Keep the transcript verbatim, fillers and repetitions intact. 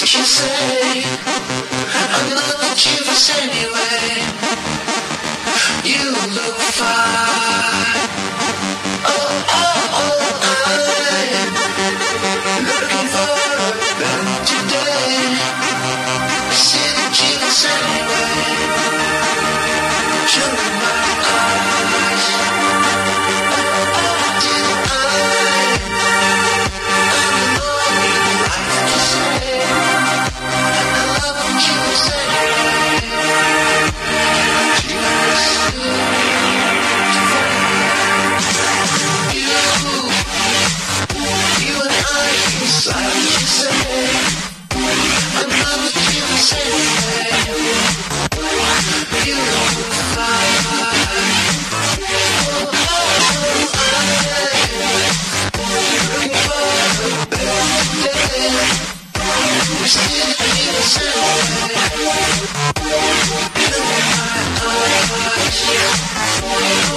you say. I'm gonna let you pass anyway. You look fine. Oh, oh, oh, I'm looking for a better day. I see that you pass anyway. Show me my eyes. Oh, oh, did I? I'm the lonely life to say. I love what you say. Still